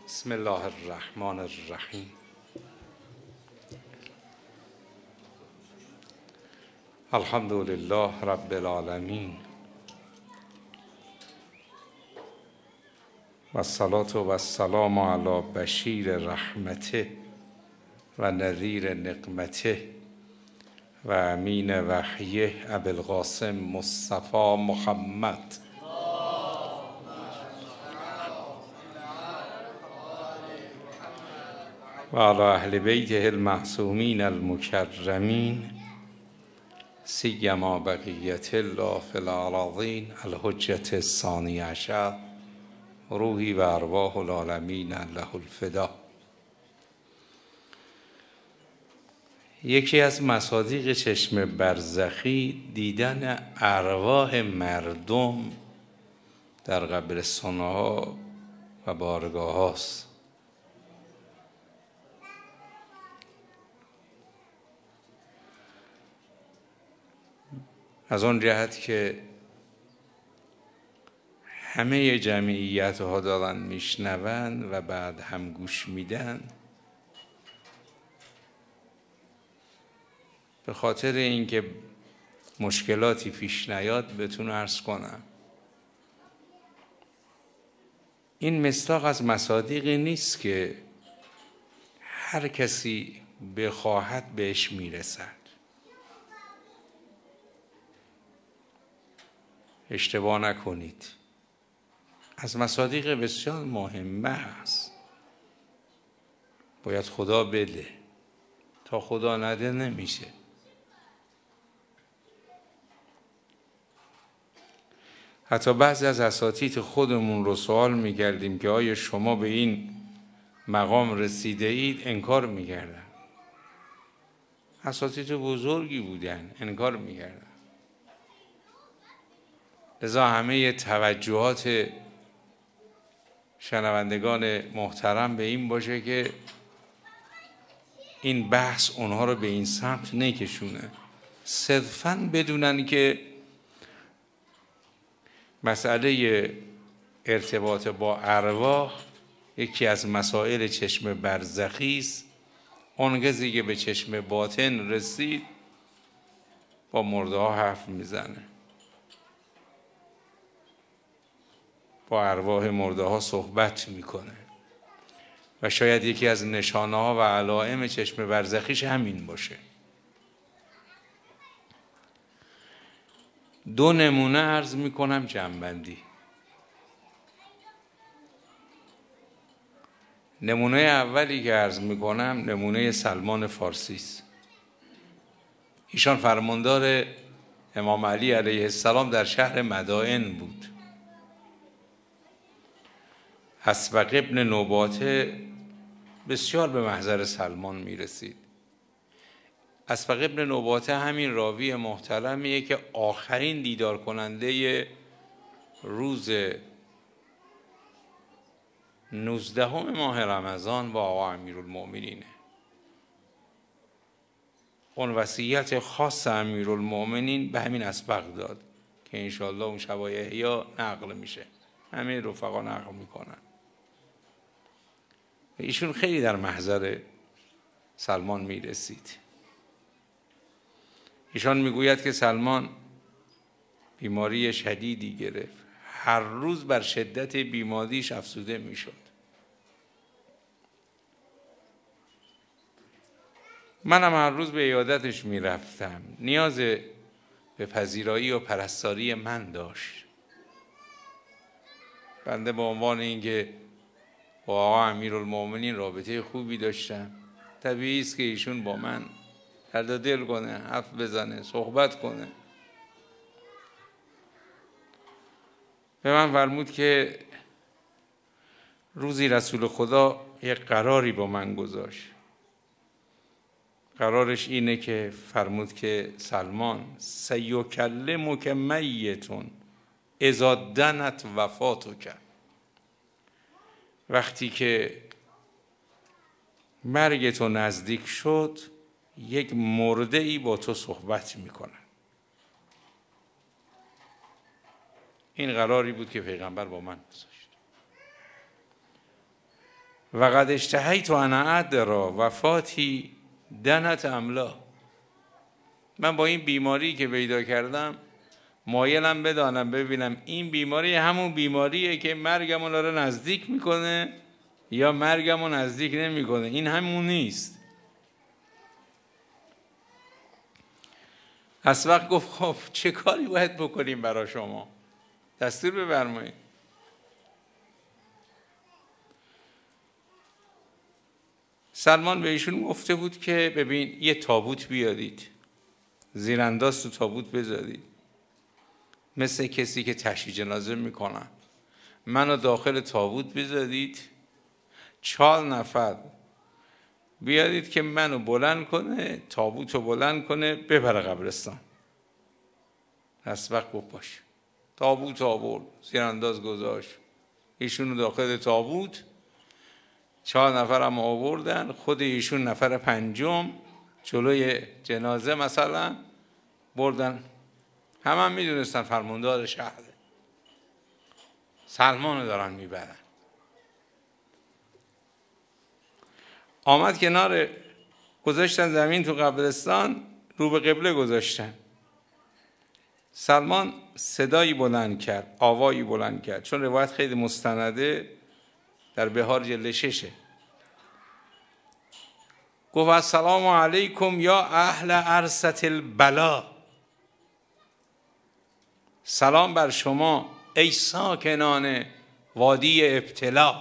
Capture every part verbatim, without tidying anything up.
بسم الله الرحمن الرحیم. الحمد لله رب العالمین و الصلاة و السلام علی بشیر رحمته و نذیر نقمته و امین وحیه ابوالقاسم مصطفی محمد و علی اهل بیته المعصومین المکرمین سیما بقیت الله فی الأراضین الحجة الثانی عشر روحی و ارواح العالمین له الفدا. یکی از مصادیق چشم برزخی دیدن ارواح مردم در قبرستان‌ها و بارگاه هاست. از آن جهت که همه جمعیت ها دارن میشنون و بعد هم گوش میدن، به خاطر اینکه مشکلاتی پیش نیاد بهتون عرض کنم این مصداق از مصادیقی نیست که هر کسی بخواهد بهش میرسد. اشتباه نکنید، از مصادیق بسیار مهمه است. باید خدا بده، تا خدا نده نمیشه. حتی بعضی از اساتید خودمون رو سوال میکردیم که آیا شما به این مقام رسیده اید؟ انکار میکردن. اساتید بزرگی بودن، انکار میکردن. لذا همه توجهات شنوندگان محترم به این باشه که این بحث اونها رو به این سمت نکشونه، صرفاً بدونن که مسئله ارتباط با ارواح یکی از مسائل چشم برزخی است. اون کسی که به چشم باطن رسید با مرده ها حرف میزنه، با ارواح مرده ها صحبت میکنه و شاید یکی از نشانه ها و علائم چشم برزخیش همین باشه. دو نمونه عرض میکنم جمع‌بندی. نمونه اولی که عرض میکنم نمونه سلمان فارسی است. ایشان فرماندار امام علی علیه السلام در شهر مدائن بود. اسبق ابن نباته بسیار به محضر سلمان میرسید. اسبق ابن نباته همین راوی محترمیه که آخرین دیدار کننده روز نوزدهم ماه رمضان با آقا امیرالمؤمنینه. اون وصیت خاص امیرالمؤمنین به همین اسبق داد که انشاءالله اون شبای احیا نقل میشه، همه رفقا نقل میکنن. ایشون خیلی در محضر سلمان میرسید. ایشان میگوید که سلمان بیماری شدیدی گرفت، هر روز بر شدت بیماریش افسوده میشد. منم هر روز به عیادتش میرفتم. نیاز به پذیرایی و پرستاری من داشت. بنده به عنوان اینکه با آقا امیرالمؤمنین رابطه خوبی داشتم، طبیعی است که ایشون با من درد دل کنه، حرف بزنه، صحبت کنه. به من فرمود که روزی رسول خدا یک قراری با من گذاشت. قرارش اینه که فرمود که سلمان سیکلمک میتون اذا دنت وفاتک، وقتی که مرگ تو نزدیک شد یک مرده ای با تو صحبت میکنه. این قراری بود که پیغمبر با من گذاشت. و قد اشتهیت ان ادرا وفاتی دنت املا. من با این بیماری که پیدا کردم مایلم بدانم ببینم این بیماری همون بیماریه که مرگمون رو نزدیک میکنه یا مرگمون نزدیک نمیکنه. این همون نیست. از وقت گفت خب چه کاری باید بکنیم برای شما، دستور بفرمایید. سلمان به ایشون گفته بود که ببین یه تابوت بیارید، زیرانداز تو تابوت بذارید، مثل کسی که تشییع جنازه میکنن، منو داخل تابوت بذارید، چهار نفر بیارید که منو بلند کنه، تابوت رو بلند کنه ببره قبرستان. از وقت گفت باشه. تابوت آورد، زیرانداز گذاشت، ایشونو داخل تابوت، چهار نفر هم آوردن، خود ایشون نفر پنجم جلوی جنازه مثلا بردن. همه هم میدونستن فرماندار شهر، سلمان رو دارن میبرن. آمد کنار، گذاشتن زمین تو قبرستان، رو به قبله گذاشتن. سلمان صدایی بلند کرد، آوایی بلند کرد، چون روایت خیلی مستنده در بهار جلد ششه. گفت السلام علیکم یا اهل عرصة البلا. سلام بر شما ای ساکنان وادی ابتلا.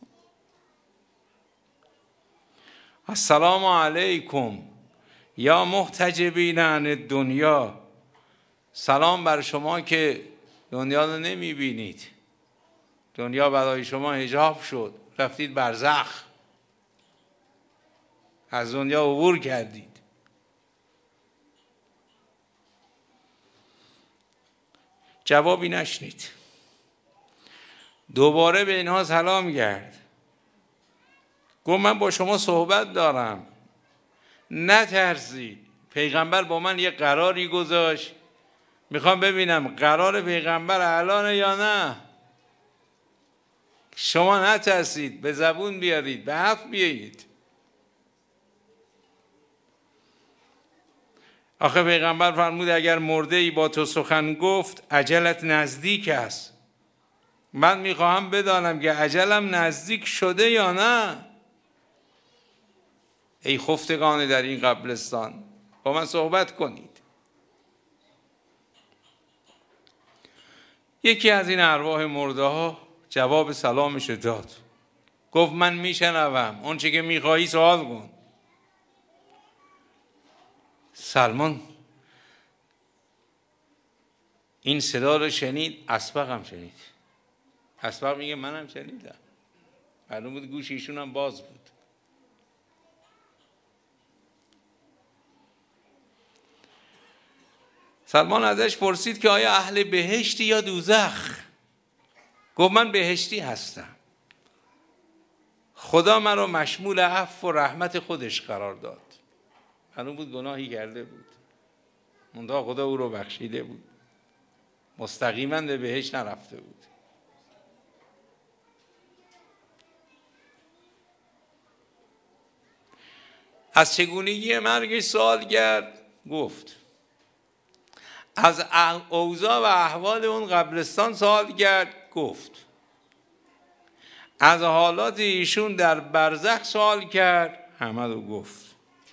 السلام علیکم یا محتجبین عن الدنیا. سلام بر شما که دنیا رو نمی بینید، دنیا برای شما حجاب شد، رفتید برزخ، از دنیا عبور کردید. جوابی نشنید. دوباره به اینها سلام کرد، گفت من با شما صحبت دارم، نترسید. پیغمبر با من یه قراری گذاشت، میخوام ببینم قرار پیغمبر الانه یا نه. شما نترسید، به زبون بیارید، به حرف بیایید. آخه پیغمبر فرمود اگر مرده ای با تو سخن گفت اجلت نزدیک است. من میخواهم بدانم که اجلم نزدیک شده یا نه. ای خفتگان در این قبرستان، با من صحبت کنید. یکی از این ارواح مرده ها جواب سلامش داد، گفت من میشنوم، اون چه که میخواهی سوال کن. سلمان این صدا رو شنید، اسبق هم شنید. اسبق میگه منم شنیدم، معلوم بود گوش ایشون هم باز بود. سلمان ازش پرسید که آیا اهل بهشتی یا دوزخ؟ گفت من بهشتی هستم، خدا من رو مشمول عفو و رحمت خودش قرار داد. معلوم بود گناهی کرده بود، منتها خدا او رو بخشیده بود، مستقیما به بهشت نرفته بود. از چگونگی مرگش سوال کرد، گفت. از اوضاع و احوال اون قبرستان سوال کرد، گفت. از حالات ایشون در برزخ سوال کرد، همه رو گفت.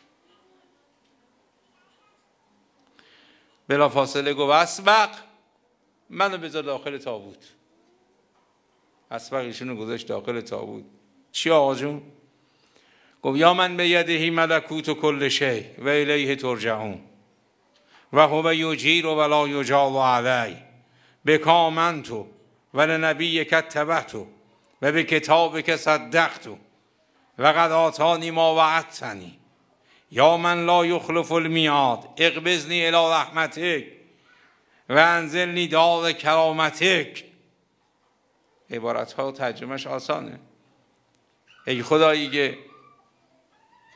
بلا فاصله گفت اسبق منو بذار داخل تابوت. اسبق ایشونو گذاشت داخل تابوت. چی آقا جون؟ گفت یا من بیدهی ملکوت کل شیء و الیه ترجعون و هو یجیر ولا یجار علی بک آمنت و لنبیک اتبعت و بکتابک صدقت و قد آتانی ما وعدتنی یا من لا یخلف المیعاد اقبضنی الی رحمتک و انزلنی دار کرامتک. عبارت ها ترجمهش آسانه. ای خدایی که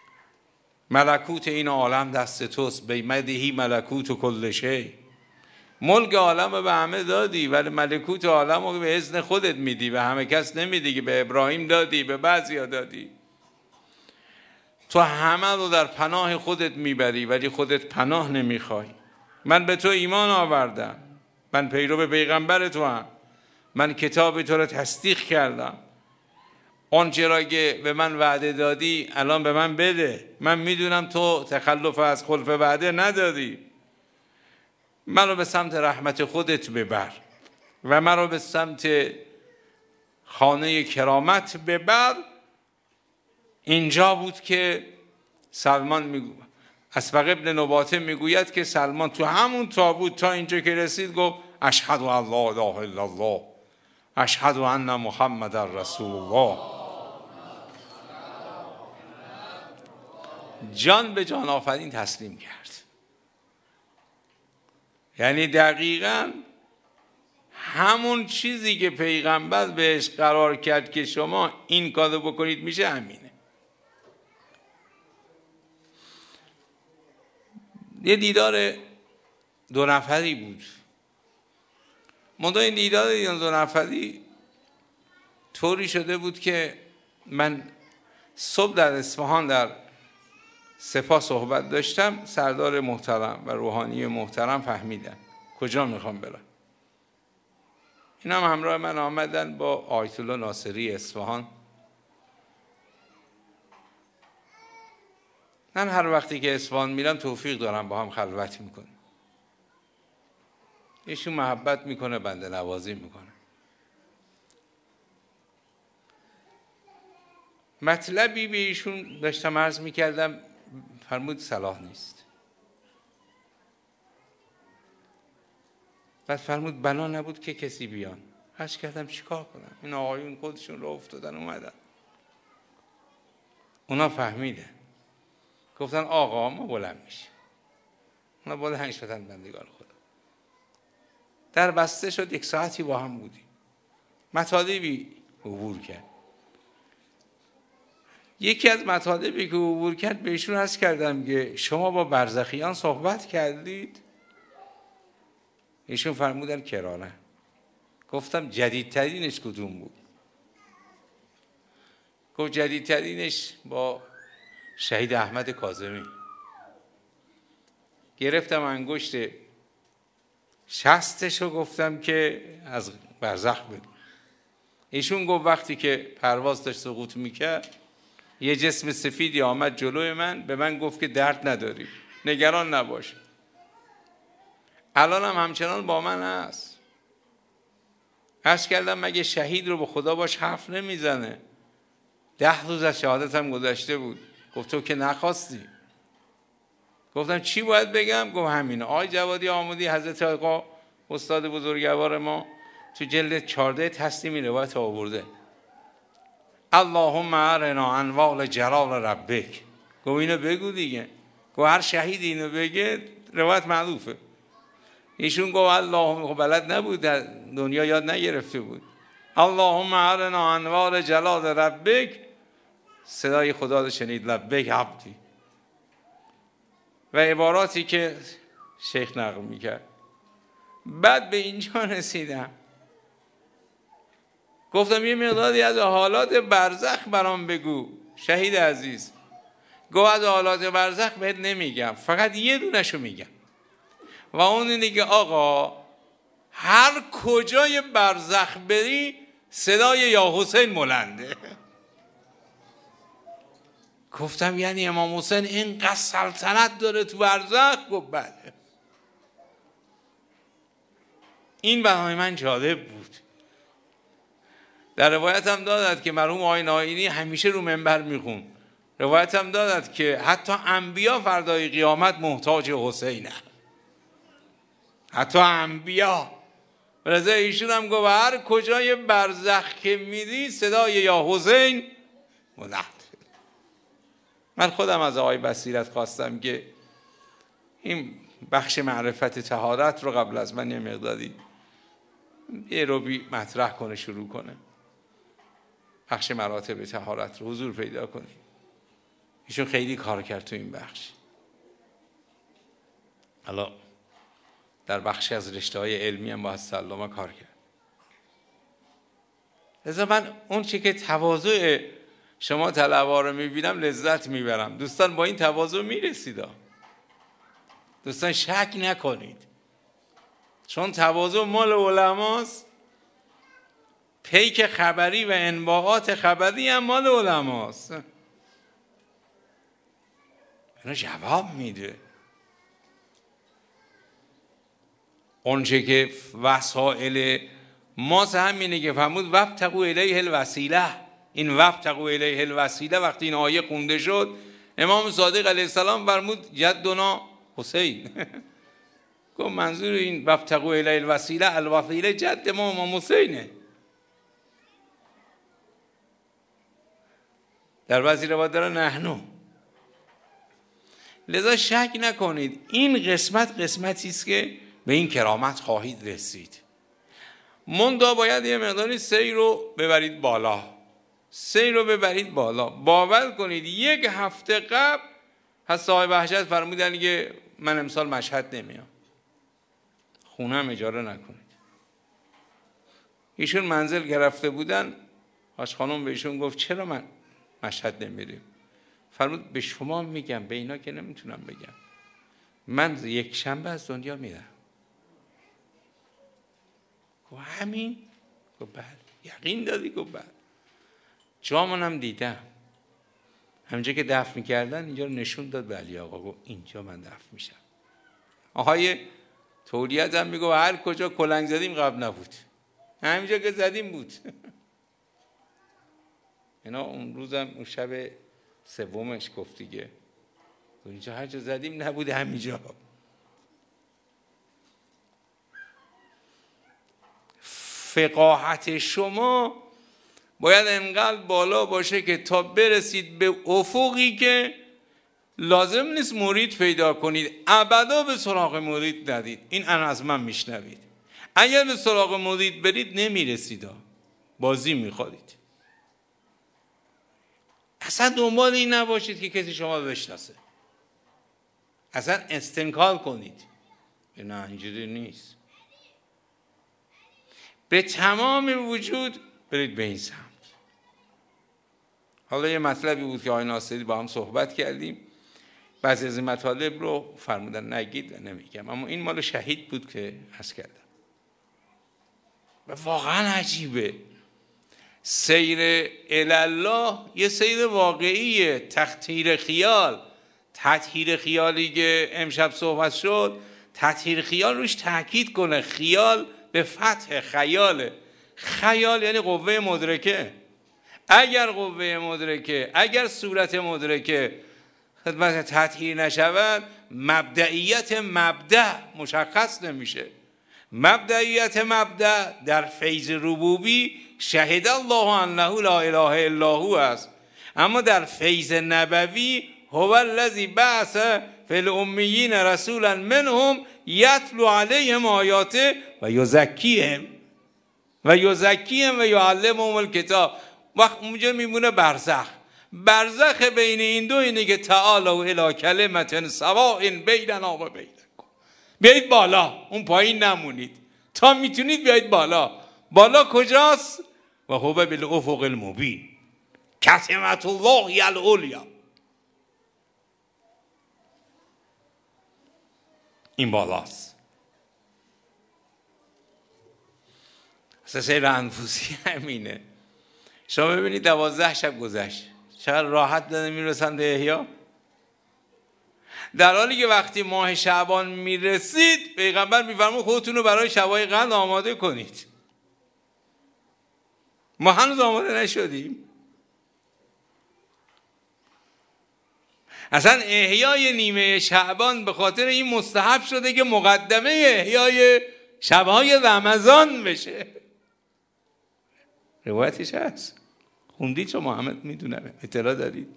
ملکوت این عالم دست توست، بیمدهی ملکوت کل شیء، ملک عالم رو به همه دادی ولی ملکوت عالم رو به اذن خودت میدی، به همه کس نمیدی که به ابراهیم دادی، به بعضیا دادی. تو همه رو در پناه خودت میبری ولی خودت پناه نمیخوای. من به تو ایمان آوردم، من پیرو پیغمبر تو هم، من کتاب تو رو تصدیق کردم، آنچه را که به من وعده دادی الان به من بده. من میدونم تو تخلف از خلف وعده ندادی. من رو به سمت رحمت خودت ببر و من رو به سمت خانه کرامت ببر. اینجا بود که سلمان میگو اسبق ابن نباته میگوید که سلمان تو همون تابوت تا اینجا که رسید گفت اشهد ان لا اله الا الله اشهد ان محمد رسول الله. جان به جان آفرین تسلیم کرد. یعنی دقیقاً همون چیزی که پیغمبر بهش قرار کرد که شما این کارو بکنید میشه همینه. یه دیدار دو نفری بود. منتها این دیدار دو نفری طوری شده بود که من صبح در اصفهان در سپاه صحبت داشتم، سردار محترم و روحانی محترم فهمیدن کجا میخوام برم. اینا هم همراه من آمدن با آیت الله ناصری اصفهان. من هر وقتی که اصفهان میرم توفیق دارم با هم خلوت میکنیم. ایشون محبت میکنه، بنده نوازی میکنه. مطلبی به ایشون داشتم عرض میکردم، فرمود صلاح نیست. بعد فرمود بنا نبود که کسی بیان. عرض کردم چیکار کنم؟ این آقایون خودشون رو افتادن اومدن. اونا فهمیدن، گفتن آقا ما بلند میشیم. اونا بلند شدن بندگان خدا. در بسته شد، یک ساعتی با هم بودیم. مطالبی عبور کرد. یکی از مطالبی که عبور کرد بهشون عرض کردم که شما با برزخیان صحبت کردید؟ ایشون فرمودن کرانه. گفتم جدیدترینش کدوم بود؟ گفت جدیدترینش با شهید احمد کاظمی. گرفتم انگشت شستشو گفتم که از برزخ بگو. ایشون گفت وقتی که پرواز داشت سقوط میکرد یه جسم سفیدی آمد جلوی من، به من گفت که درد نداری، نگران نباش. الان هم همچنان با من هست. عرض کردم مگه شهید رو به خدا باش حرف نمیزنه؟ ده روز از شهادتم گذشته بود. گفت تو که نخواستی. گفتم چی باید بگم؟ گفت همین. آقای جوادی آمودی حضرت آقا استاد بزرگوار ما تو جلد چهارده تسلیمی روایت آورده. اللهم ارنا انوال جلال ربک. گفت اینو بگو دیگه. گفت هر شهیدی اینو بگه روایت معروفه. ایشون گفت اللهم، خب بلد نبود، در دنیا یاد نگرفته بود. اللهم ارنا انوال جلال ربک. صدای خدا رو شنید، لبیک عبدی. و عباراتی که شیخ نقل میکرد. بعد به اینجا رسیدم، گفتم یه مقداری از حالات برزخ برام بگو شهید عزیز. گفت از حالات برزخ بهت نمیگم، فقط یه دونشو میگم و اون اینه که آقا هر کجای برزخ بری صدای یا حسین بلنده. گفتم یعنی امام حسین اینقدر سلطنت داره تو برزخ؟ گفت بله. این برای من جالب بود. در روایت هم دادد که مرحوم آقای ناینی همیشه رو منبر میخون. روایت هم دادد که حتی انبیا فردای قیامت محتاج حسینه، حتی انبیا. رضا ایشون هم گفت هر کجای برزخ که میری صدای یا حسین بلند. من خودم از آقای بصیرت خواستم که این بخش معرفت طهارت رو قبل از من یه مقداری یه روبی مطرح کنه، شروع کنه. بخش مراتب طهارت رو حضور پیدا کنی. ایشون خیلی کار کرد تو این بخش. حالا در بخشی از رشته‌های علمی هم با سلامه کار کرد. لذا من اون چی که تواضع شما طلبا رو میبینم لذت میبرم. دوستان با این تواضع میرسید. دوستان شک نکنید، چون تواضع مال علماست. پیک خبری و انباعات خبری هم مال علماست. اینو جواب میده. اونچه که وسائل ما همینه که فرمود وابتغوا الیه الوسیله. این وابتغوا الیه الوسیله وقتی این آیه خونده شد، امام صادق علیه السلام فرمود جدنا حسین. گفت منظور این وابتغوا الیه الوسیله، الوسیله جد ما امام حسینه. در بعضی روایات داره نحنو. لذا شک نکنید این قسمت قسمتی است که به این کرامت خواهید رسید. مندا باید یه مقداری سیر رو ببرید بالا، سیر رو ببرید بالا. باور کنید یک هفته قبل از صاحب وحشت فرمودن که من امسال مشهد نمیام، خونه هم اجاره نکنید. ایشون منزل گرفته بودن، آشخانم به ایشون گفت چرا من مشهد نمیریم؟ فرمود به شما میگم، به اینا که نمیتونم بگم. من یک شنبه از دنیا میرم. گفت همین؟ گفت بله. یقین دادی؟ گفت بله. جامونم دیدم، همینجا که دفن میکردن اینجا رو نشون داد به علی آقا. گفت اینجا من دفن میشم. آهای تولیت هم میگو هر کجا کلنگ زدیم قبل نبود، همینجا که زدیم بود. اینا اون روزم اون شب سومش گفت دیگه اینجا هر جا زدیم نبود، همینجا. فقاهت شما باید انقدر بالا باشه که تا برسید به افقی که لازم نیست مرید پیدا کنید، ابدا به سراغ مرید ندید. این انا از من میشنوید. اگر به سراغ مرید برید نمیرسید، بازی میخورید. اصلا دنبال این نباشید که کسی شما بشناسه. اصلا استنکار کنید نه اینجوری نیست. به تمام وجود برید به این سمت. حالا یه مطلبی بود که آقای ناصری با هم صحبت کردیم، بعضی از این مطالب رو فرمودن نگید، نمیگم، اما این مال شهید بود که عرض کردم. و واقعا عجیبه سیر الله یه سیر واقعیه. تطهیر خیال، تطهیر خیالی که امشب صحبت شد، تطهیر خیال روش تاکید کنه. خیال به فتح خیاله. خیال یعنی قوه مدرکه. اگر قوه مدرکه، اگر صورت مدرکه خدمت تطهیر نشود، مبدئیت مبدأ مشخص نمیشه. مبدئیت مبدأ در فیض ربوبی شهد الله انه لا اله الا هو است، اما در فیض نبوی هو الذی بعث فی الامیین رسولا منهم یتلو علیهم آیاته و یزکیهم و یزکیهم و یعلمهم الکتاب. وقت اونجا میمونه برزخ. برزخ بین این دو اینه که تعالوا الی کلمة سواء بیننا و بینکم. بیایید بالا، اون پایین نمونید. تا میتونید بیایید بالا. بالا کجاست؟ و هو بالافق المبین. کلمة الله العلیا. این بالاست. سیر انفوسی همینه. شما ببینید دوازده شب گذشت، چقدر راحت داده میرسن به احیا. در حالی که وقتی ماه شعبان میرسید پیغمبر میفرمود خودتون رو برای شبای قدر آماده کنید. ما هنوز آماده نشدیم. اصلا احیای نیمه شعبان به خاطر این مستحب شده که مقدمه احیای شبهای رمضان بشه. روایتش هست، خوندید شما، همه میدونم، اطلاع دارید.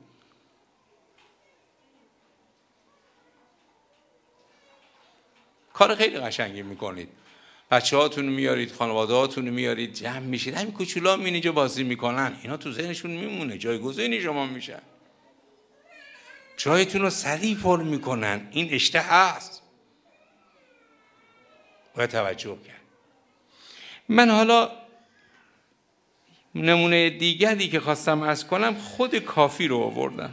کار خیلی قشنگی میکنید. بچه هاتون میارید، خانواده هاتون میارید، جمع میشید، همین کوچولا می اینجا بازی میکنن، اینا تو ذهنشون میمونه، جایگزین شما میشن، جایتون رو سریع پر میکنن. این اشته هست. و توجه کرد. من حالا نمونه دیگری که خواستم عرض کنم خود کافی رو آوردم.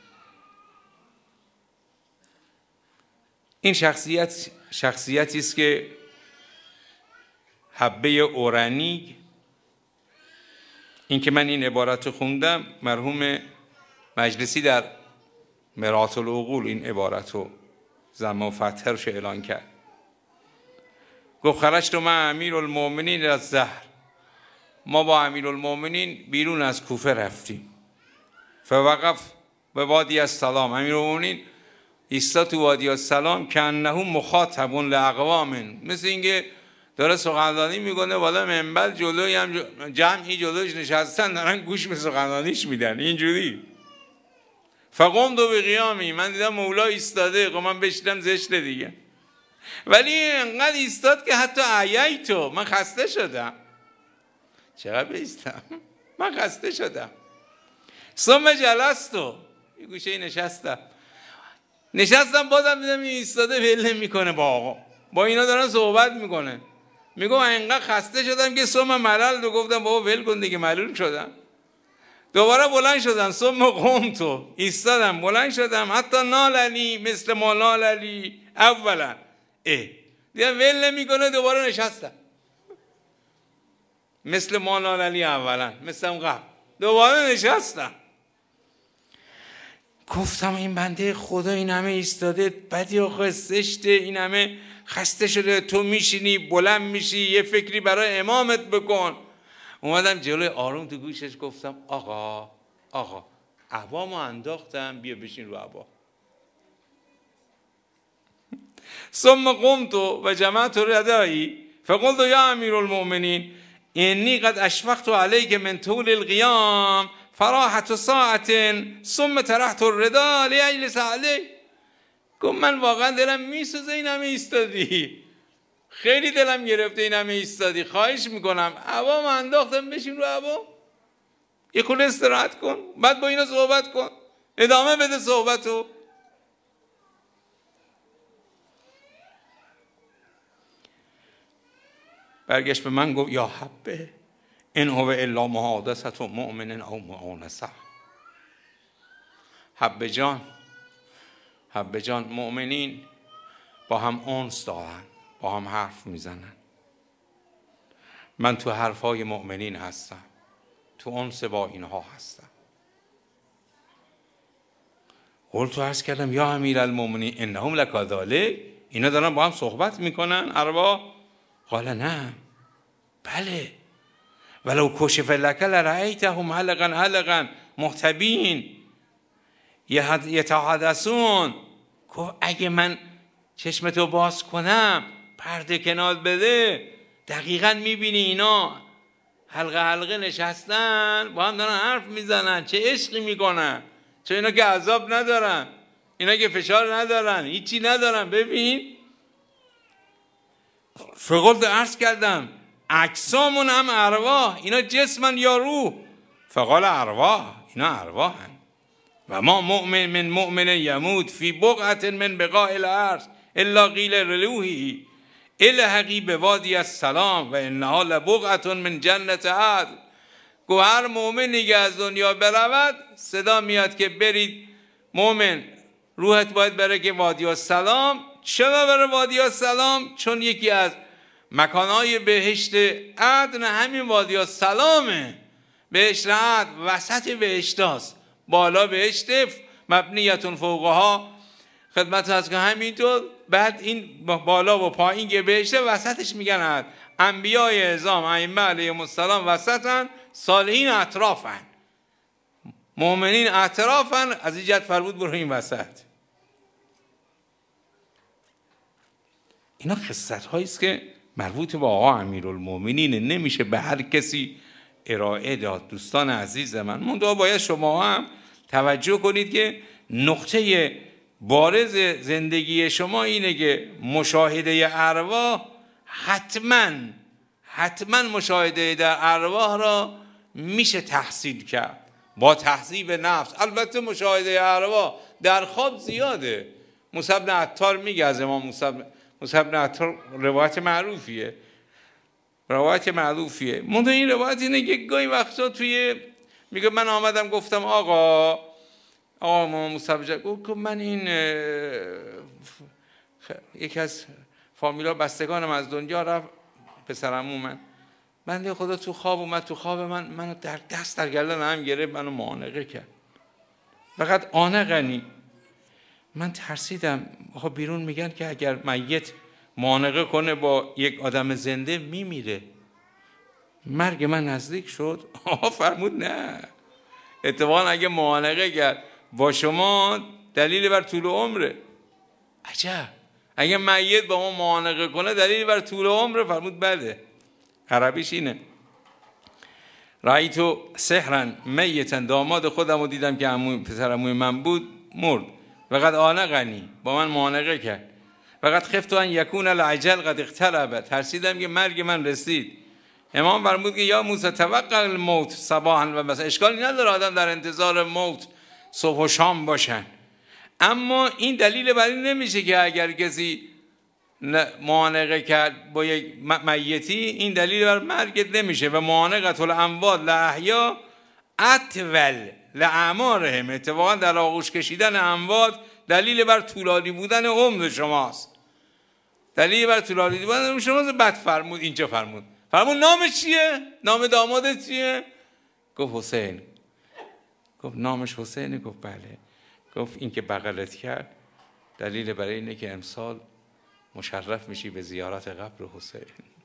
این شخصیت شخصیتی است که حبه اورنی، این که من این عبارت رو خوندم، مرحوم مجلسی در مرآت العقول این عبارت رو زمان فتح رو اعلان کرد. گفت خرجت مع امیر المؤمنین از زهر، ما با امیر المؤمنین بیرون از کوفه رفتیم. فوقف به وادی السلام، امیر المؤمنین ایستاد تو وادی السلام که انه مخاطب لاقوام، مثل اینکه داره سخنرانی میکنه، بالا منبر جلوی هم جمعی جلوش نشستن دارن گوش به سخنرانیش میدن اینجوری. فقمت به قیامی، من دیدم مولا ایستاده، خب من بشیدم زشته دیگه، ولی انقدر ایستاد که حتی عییتو، من خسته شدم. چقدر بیستم؟ من خسته شدم. ثم جلستو، یه گوشه نشستم نشستم بازم دیدم این ایستاده ول نمیکنه، با آقا با اینا دارن صحبت میکنه. میگم انقدر خسته شدم که ثم ملل دو، گفتم بابا ول کن دیگه، ملول شدم. دوباره بلند شدم، ثم قمتو، ایستادم بلند شدم، حتی نالنی مثل ما نالنی اولا، اه دیدم ول نمیکنه، دوباره نشستم مثل ما نالنی اولا، مثل اون قبل، دوباره نشستم. گفتم این بنده خدا این همه ایستاده، بدی آخه زشته، این همه خسته شده، تو میشینی بلند میشی یه فکری برای امامت بکن. اومدم جلوی آروم تو گوشش گفتم آقا آقا عبامو انداختم، بیا بشین رو عبا. ثم قمت و جمعت ردایی فقلت یا امیر المؤمنین انی قد اشفقت علیک من طول القیام فراحت ساعت ثم طرحت الرداء لیجلس علیه. گفت من واقعا دلم میسوزه این همه ایستادی، خیلی دلم گرفته این همه ایستادی، خواهش میکنم عبام انداختم بشین رو عبا، یه خورده استراحت کن، بعد با اینا صحبت کن، ادامه بده صحبتو. برگشت به من گفت یا حبه ان هو الا محادثت و مؤمن او مؤانسه. حبه جان حبه جان مؤمنین با هم انس دارن، با هم حرف میزنن. من تو حرفای مؤمنین هستم، تو انس با اینها هستم. قلت عرض کردم یا امیر المؤمنین انهم لکذالک، اینا دارن با هم صحبت میکنن ارواح؟ قال نه بله، ولو کشف لک لرأیتهم حلقا حلقا محتبین یتحدثون. گفت اگه من چشمتو باز کنم، پرده کنار بده، دقیقاً میبینی اینا حلقه حلقه نشستن با هم دارن حرف میزنن، چه عشقی میکنن، چه اینا که عذاب ندارن، اینا که فشار ندارن، هیچی ندارن. ببین فقلت عرض کردم اجسامون هم ارواح، اینا جسمن یا روح؟ فقال ارواح، اینا ارواحن. و ما مؤمن من مؤمن یموت فی بقعة من بقاع الارض الا قیل لروحی الحقی به وادی السلام و انها لبقعة من جنت عدن. گو هر مؤمنی که از دنیا برود صدا میاد که برید مؤمن، روحت باید بره که وادی السلام. چرا بره وادی السلام؟ چون یکی از مکانهای بهشت عدن همین وادی السلامه. بهشت عدن وسط بهشت هست، بالا بهشت مبنیتون فوقها، خدمت هست که همینطور، بعد این بالا و پایین که بهشت وسطش میگن عدن. انبیای اعظام ائمه علیهم السلام وسطن، صالحین اطرافن، مؤمنین اطرافن، از این جهت فرمود برو این وسط. اینا قصت هایی است که مربوط به آقا امیرالمؤمنین، نمیشه به هر کسی ارائه داد. دوستان عزیز من، منتها باید شما هم توجه کنید که نقطه بارز زندگی شما اینه که مشاهده ارواح حتما حتما مشاهده در ارواح را میشه تحصیل کرد با تهذیب نفس. البته مشاهده ارواح در خواب زیاده. موسی بن عطار میگه از امام موسی موسی بن عطار روایت معروفیه، روایت معروفیه. منتها این روایت اینه که گاهی وقتا توی میگه من آمدم گفتم آقا آقا موسی بن گفت من این یکی از فامیلا بستگانم از دنیا رفت، پسرعمو من بنده خدا تو خواب اومد، تو خواب من منو در دست در گردن هم گرفت، منو معانقه کرد. فقط آنقنی من ترسیدم. آخه بیرون میگن که اگر میت معانقه کنه با یک آدم زنده میمیره. مرگ من نزدیک شد. آقا فرمود نه، اتفاقا اگه معانقه کرد با شما دلیل بر طول عمره. عجب، اگه میت با ما معانقه کنه دلیل بر طول عمره؟ فرمود بله. عربیش اینه. رأیتو سحرا میتا، داماد خودم رو دیدم که عموی پسر عموی من بود مرد. فقط آنقنی، با من معانقه کرد. فقط خفت ان یکون العجل قد اقترب، ترسیدم که مرگ من رسید. امام فرمود که یا موسی توقع الموت صباحا و مساء، اشکالی نداره آدم در انتظار موت صبح و شام باشن، اما این دلیل بر این نمیشه که اگر کسی معانقه کرد با یک میتی این دلیل بر مرگت نمیشه. و معانقه الاموات لاحیا اطول لاعمارهم، اتفاقا در آغوش کشیدن اموات دلیل بر طولانی بودن عمر شماست، دلیل بر طولانی بودن عمر شماست. بعد فرمود اینجا فرمود فرمود نامش چیه؟ نام دامادت چیه؟ گفت حسین. گفت نامش حسینه؟ گفت بله. گفت این که بغلت کرد دلیل برای اینه که امسال مشرف میشی به زیارت قبر حسین.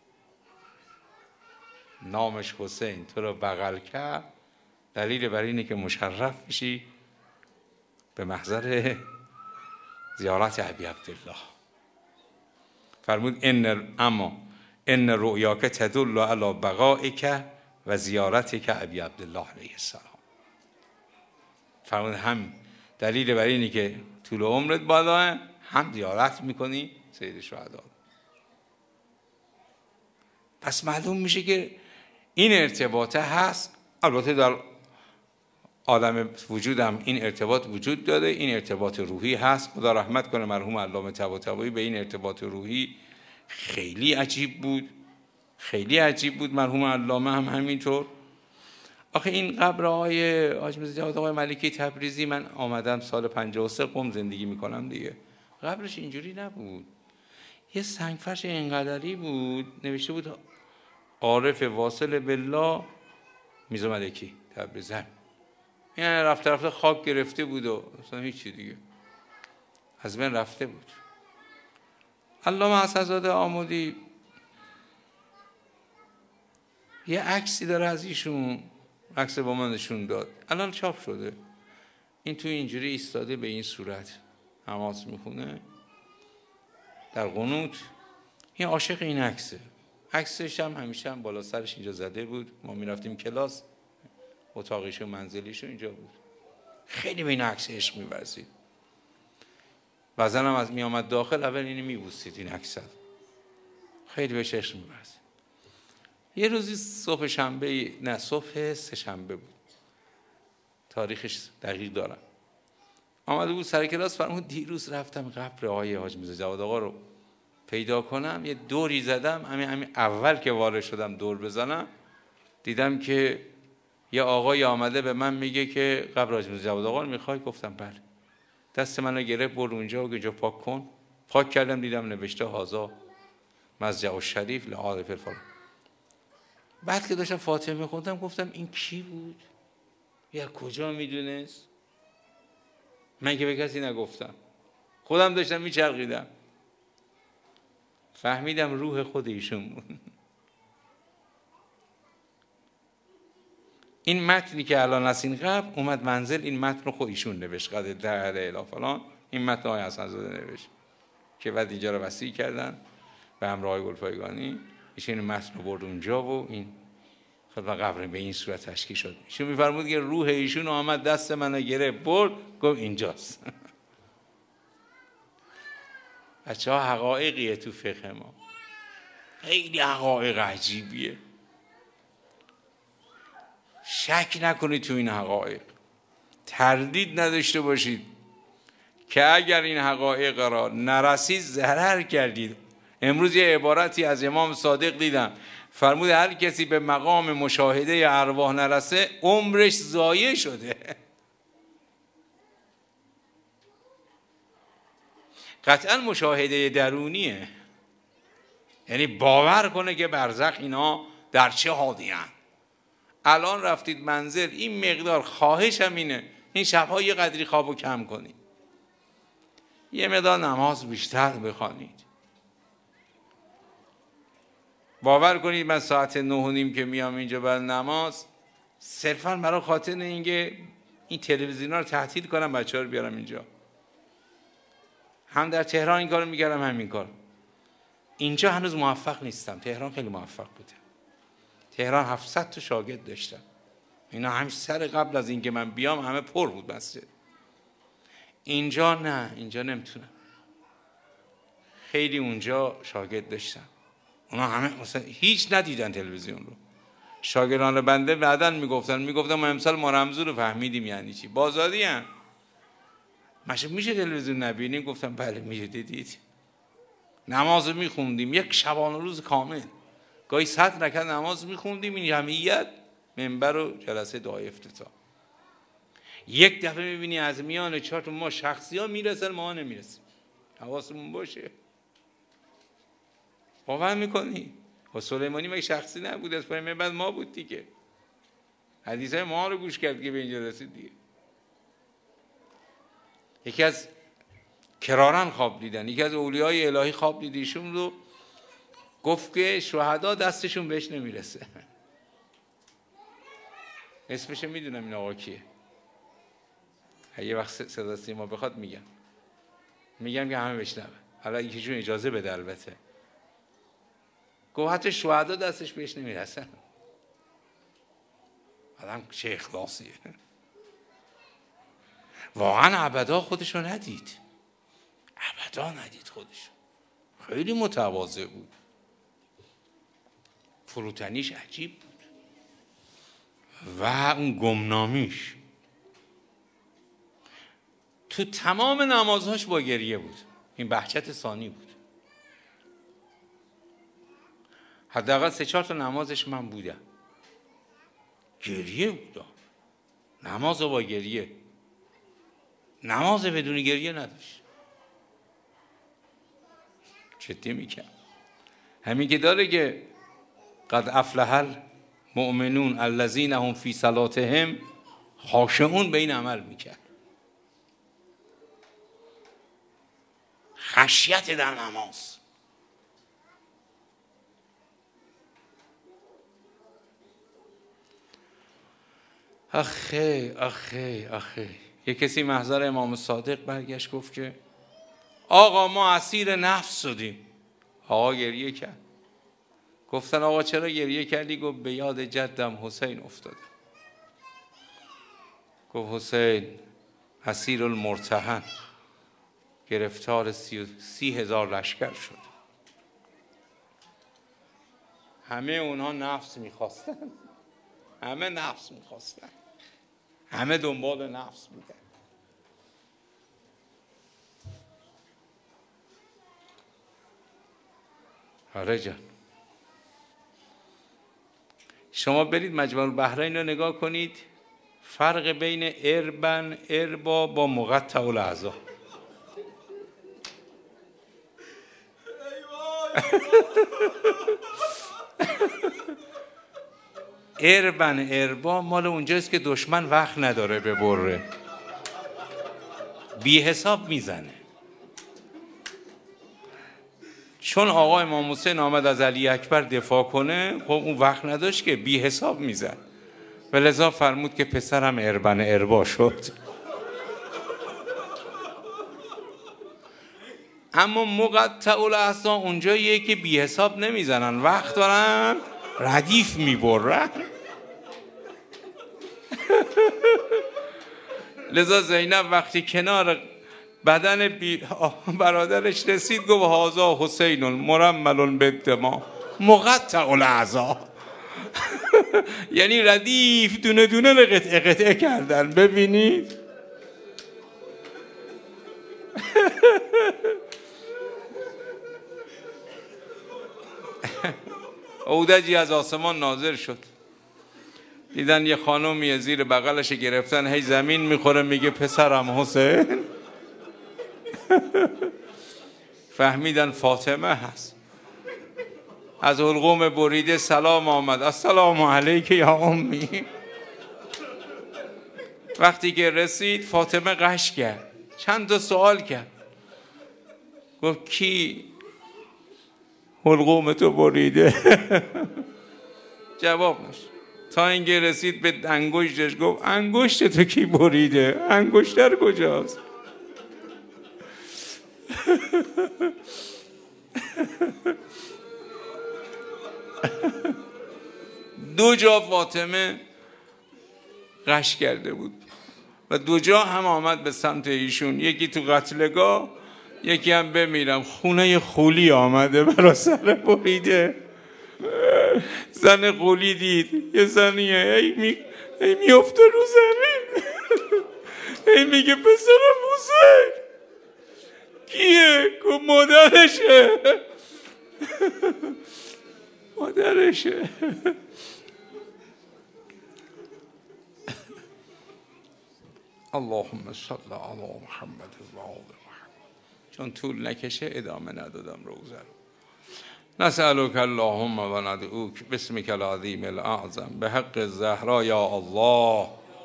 نامش حسین تو رو بغل کرد دلیل برای اینه که مشرف میشی به محضر زیارت ابی عبدالله. فرمود ان اما ان رؤیاک تدل علی بقائک و زیارتک ابی عبدالله علیه السلام. فرمود هم دلیل برای اینه که طول عمرت بالاه، هم زیارت میکنی سید شهدا. پس معلوم میشه که این ارتباطه هست. البته در عالم وجودم این ارتباط وجود داره، این ارتباط روحی هست. خدا رحمت کنه مرحوم علامه طباطبایی به این ارتباط روحی خیلی عجیب بود، خیلی عجیب بود. مرحوم علامه هم همینطور. آخه این قبر آقای حاج میرزا جواد آقای ملکی تبریزی، من آمدم سال پنجاه و سه قم زندگی میکنم دیگه، قبرش اینجوری نبود. یه سنگفرش اینقدری بود، نوشته بود عارف واصل بالله میرزا ملکی تبریزی. این رفته رفته خاک گرفته بود و اصلا هیچی دیگه از بین رفته بود. علامه اسدزاده آمودی یه عکسی داره از ایشون، عکس با من نشون داد، الان چاپ شده. این تو اینجوری ایستاده به این صورت نماز میخونه در قنوت. این عاشق این عکسه. عکسش هم همیشه هم بالا سرش اینجا زده بود. ما میرفتیم کلاس، اتاقیش و منزلیش اینجا بود. خیلی به این عکس عشق می‌ورزید. بعضن هم از میامد داخل اول اینو میبوسید این عکس. خیلی بهش عشق می‌ورزید. یه روزی صبح شنبه، نه صبح سه شنبه بود، تاریخش دقیق دارم، آمده بود سر کلاس. فرمود دیروز رفتم قبر آقای حاج میرزا جواد آقا رو پیدا کنم، یه دوری زدم، همین همین اول که وارد شدم دور بزنم دیدم که یه آقای آمده به من میگه که قبر حاج میرزا جواد آقا رو میخوای؟ گفتم بله. دست منو گرفت برد اونجا و گفت پاک کن. پاک کردم دیدم نوشته هازا مضجع الشریف لعارف الفلان. بعد که داشتم فاتحه میخوندم گفتم این کی بود؟ یا کجا میدونست؟ من که به کسی نگفتم، خودم داشتم میچرخیدم، فهمیدم روح خود ایشون بود. این متنی که الان از این قبل اومد منزل، این متن رو خود ایشون نوشت، قد در اله فلان. این متن های حسن زاده نوشت که بعد اینجا رو وسیع کردن به همراه گلپایگانی. ایشون این متن رو برد اونجا و این خدا قبر به این صورت تشکیل شد. ایشون میفرمود که روح ایشون آمد دست منو گرفت برد گفت اینجاست. بچه ها حقایقیه تو فقه ما، خیلی حقایق عجیبیه. شک نکنید تو این حقایق، تردید نداشته باشید که اگر این حقایق را نرسید ضرر کردید. امروز یه عبارتی از امام صادق دیدم، فرمود هر کسی به مقام مشاهده ارواح نرسه عمرش ضایع شده. قطعا مشاهده درونیه، یعنی باور کنه که برزخ اینا در چه حالی هستند. الان رفتید منزل، این مقدار خواهشم اینه این شبها یه قدری خوابو کم کنید، یه مقدار نماز بیشتر بخوانید. باور کنید من ساعت نه و نیم که میام اینجا برای نماز، صرفا برای خاطر اینکه این تلویزیون رو تعطیل کنم بچه ها رو بیارم اینجا. هم در تهران این کارو میکردم، همین کار. اینجا هنوز موفق نیستم، تهران خیلی موفق بوده. تهران هفتصد تا شاگرد داشتم، اینا همش سر قبل از اینکه من بیام همه پر بود مسجد. اینجا نه، اینجا نمیتونم. خیلی اونجا شاگرد داشتم، اونا همه مثلا هیچ ندیدن تلویزیون رو. شاگردان بنده بعدن میگفتن میگفتن ما امسال ما رمزو رو فهمیدیم یعنی چی، بازادی هم مشه میشه تلویزیون نبینیم؟ گفتم بله میشه. دیدید نماز رو میخوندیم یک شبانه روز کامل، گاهی صد رکعت نماز میخوندیم، این جمعیت منبر و جلسه دعای افتتاح. یک دفعه میبینی از میان چهار تا ما شخصی ها میرسن، ما نمیرسیم. حواسمون باشه. باور میکنی؟ و سلیمانی مگه شخصی نبود؟ از پای منبر ما بود دیگه. حدیث های ما رو گوش کرد که به اینجا رسید دیگه. یکی از کرارن خواب دیدن، یکی از اولیای الهی خواب دیدیشون رو گفت که شهدا دستشون بهش نمیرسه. اسمش میدونم این آقا کیه، یه وقت صدا سیما بخواد میگم میگم که همه بشنوه، حالا یکیشون اجازه بده البته. گفت حتی شهدا دستش بهش نمیرسه. آدم چه اخلاصیه. واقعا ابدا خودشو ندید، ابدا ندید خودشو. خیلی متواضع بود، فروتنیش عجیب بود و اون گمنامیش. تو تمام نمازهاش با گریه بود. این بهجت ثانی بود. حداقل سه چهار تا نمازش من بودم، گریه بود. نماز با گریه، نماز بدون گریه نداشت. جدی میگم. همین که داره که قد افلح المؤمنون الذین هم فی صلاتهم خاشعون، به این عمل میکرد. خشیت در نماز. آخه آخه آخه یک کسی محضر امام صادق برگشت گفت که آقا ما اسیر نفس شدیم. آقا گریه کرد. گفتن آقا چرا گریه کردی؟ گفت به یاد جدم حسین افتاده. گفت حسین اسیر المرتهن، گرفتار سی, سی هزار لشکر شد. همه اونها نفس میخواستن، همه نفس میخواستن، همه دنبال نفس بودن. آره جان، شما برید مجمع البحرین رو نگاه کنید، فرق بین اربن اربا با مقطع الاعضا. اربن اربا مال اونجاست که دشمن وقت نداره ببره، بی حساب میزنه. چون آقا امام حسین آمد از علی اکبر دفاع کنه، خب اون وقت نداشت که بی حساب میزن، و لذا فرمود که پسرم اربن اربا شد. اما مقطع الاعضا اونجاییه که بی حساب نمیزنن، وقت دارن ردیف میبرن. لذا زینب وقتی کنار بدن بی... برادرش رسید گفت هازا حسین مرمل بالدماء مقطع الاعضا. یعنی ردیف دونه دونه رو قطعه قطعه کردن. ببینید اودجی از آسمان نازل شد، دیدن یه خانومی زیر بغلش گرفتن، هی زمین میخوره، میگه پسرم حسین. فهمیدن فاطمه هست. از حلقوم بریده سلام آمد، السلام علیک یا امی. وقتی که رسید فاطمه قش کرد، چند تا سوال کرد، گفت کی حلقوم تو بریده؟ جواب نشد تا اینکه رسید به انگشتش، گفت انگشت تو کی بریده؟ انگشتر کجاست؟ دو جا فاطمه غش کرده بود و دو جا هم آمد به سمت ایشون، یکی تو قتلگاه، یکی هم بمیرم. خونه خولی آمده برا سر بریده. زن خولی دید یه زنیه ای می ای میفته رو زمین، ای میگه پسرم حسین. کیه؟ که مادرشه. مادرشه. اللهم صل علی محمد و آل محمد. چون طول نکشه ادامه ندادم روزه رو. نسألك اللهم و ندعوک باسمک العظیم الاعظم به حق الزهرا یا الله.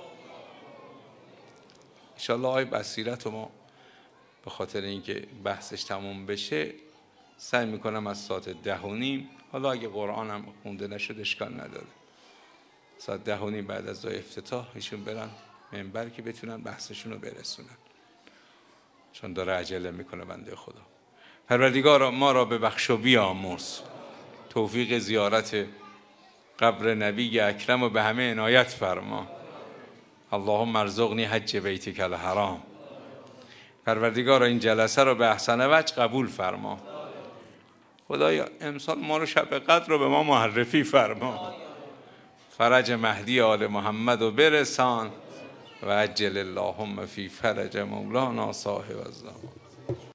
انشاءالله آی بصیرت ما به خاطر اینکه بحثش تموم بشه سعی میکنم از ساعت ده و نیم، حالا اگه قرآنم خونده نشد اشکال نداره، ساعت ده و نیم بعد از دعای افتتاح ایشون برن منبر که بتونن بحثشون رو برسونن، چون داره عجله میکنه بنده خدا. پروردگار ما را به بخش و بیامرز، توفیق زیارت قبر نبی اکرم و به همه عنایت فرما. اللهم ارزقنی حج بیتک الحرام. پروردگار این جلسه رو به احسن وجه قبول فرما. خدایا امسال ما رو شب قدر رو به ما معرفی فرما. فرج مهدی آل محمد رو برسان و عجل اللهم فی فرج مولانا صاحب الزمان.